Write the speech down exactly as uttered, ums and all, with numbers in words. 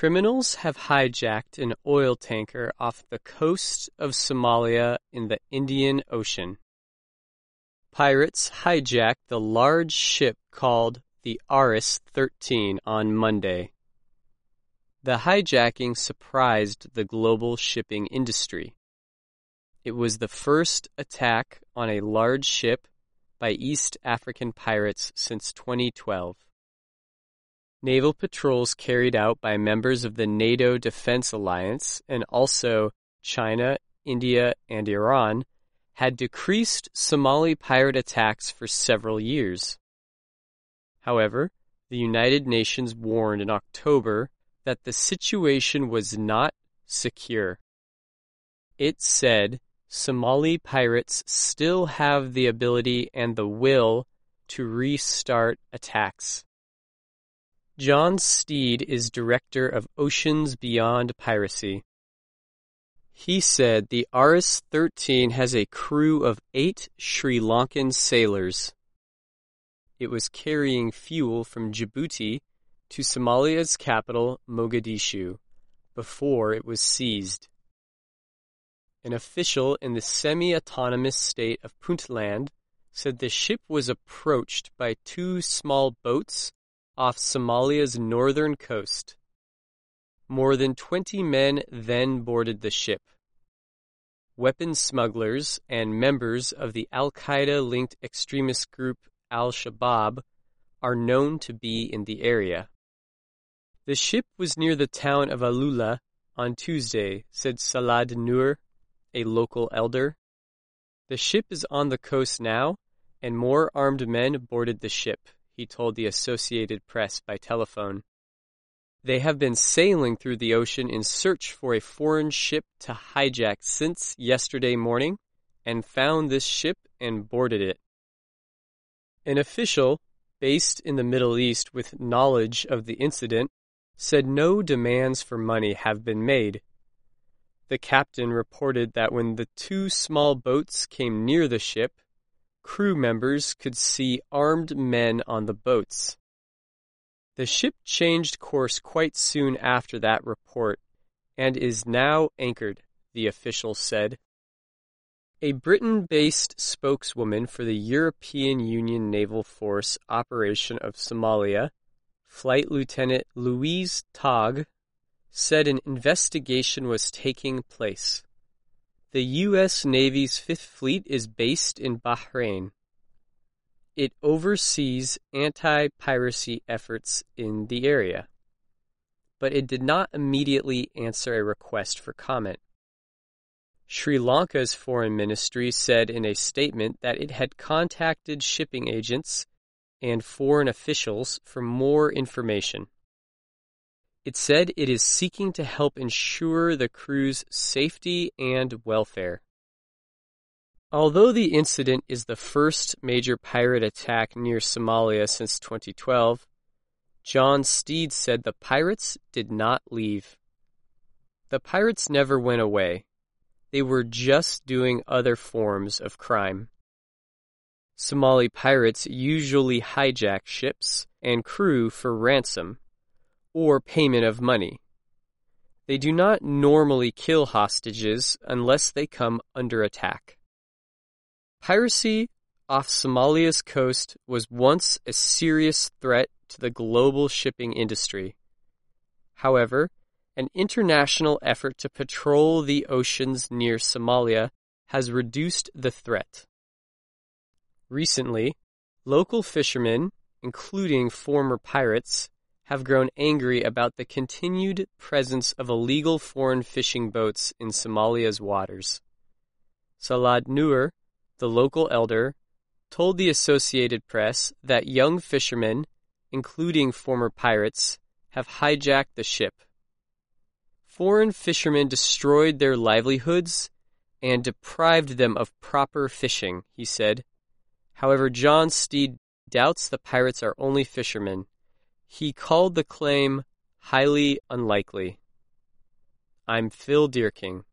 Criminals have hijacked an oil tanker off the coast of Somalia in the Indian Ocean. Pirates hijacked the large ship called the Aris thirteen on Monday. The hijacking surprised the global shipping industry. It was the first attack on a large ship by East African pirates since twenty twelve. Naval patrols carried out by members of the NATO Defense Alliance and also China, India, and Iran had decreased Somali pirate attacks for several years. However, the United Nations warned in October that the situation was not secure. It said Somali pirates still have the ability and the will to restart attacks. John Steed is director of Oceans Beyond Piracy. He said the Aris thirteen has a crew of eight Sri Lankan sailors. It was carrying fuel from Djibouti to Somalia's capital, Mogadishu, before it was seized. An official in the semi-autonomous state of Puntland said the ship was approached by two small boats off Somalia's northern coast. More than twenty men then boarded the ship. Weapons smugglers and members of the Al-Qaeda-linked extremist group Al-Shabaab are known to be in the area. The ship was near the town of Alula on Tuesday, said Salad Nur, a local elder. The ship is on the coast now, and more armed men boarded the ship, he told the Associated Press by telephone. They have been sailing through the ocean in search for a foreign ship to hijack since yesterday morning and found this ship and boarded it. An official based in the Middle East with knowledge of the incident said no demands for money have been made. The captain reported that when the two small boats came near the ship, crew members could see armed men on the boats. The ship changed course quite soon after that report and is now anchored, the official said. A Britain-based spokeswoman for the European Union Naval Force Operation of Somalia, Flight Lieutenant Louise Togg, said an investigation was taking place. The U S Navy's Fifth Fleet is based in Bahrain. It oversees anti-piracy efforts in the area, but it did not immediately answer a request for comment. Sri Lanka's foreign ministry said in a statement that it had contacted shipping agents and foreign officials for more information. It said it is seeking to help ensure the crew's safety and welfare. Although the incident is the first major pirate attack near Somalia since twenty twelve, John Steed said the pirates did not leave. The pirates never went away. They were just doing other forms of crime. Somali pirates usually hijack ships and crew for ransom or payment of money. They do not normally kill hostages unless they come under attack. Piracy off Somalia's coast was once a serious threat to the global shipping industry. However, an international effort to patrol the oceans near Somalia has reduced the threat. Recently, local fishermen, including former pirates, have grown angry about the continued presence of illegal foreign fishing boats in Somalia's waters. Salad Nur, the local elder, told the Associated Press that young fishermen, including former pirates, have hijacked the ship. Foreign fishermen destroyed their livelihoods and deprived them of proper fishing, he said. However, John Steed doubts the pirates are only fishermen. He called the claim highly unlikely. I'm Phil Deerking.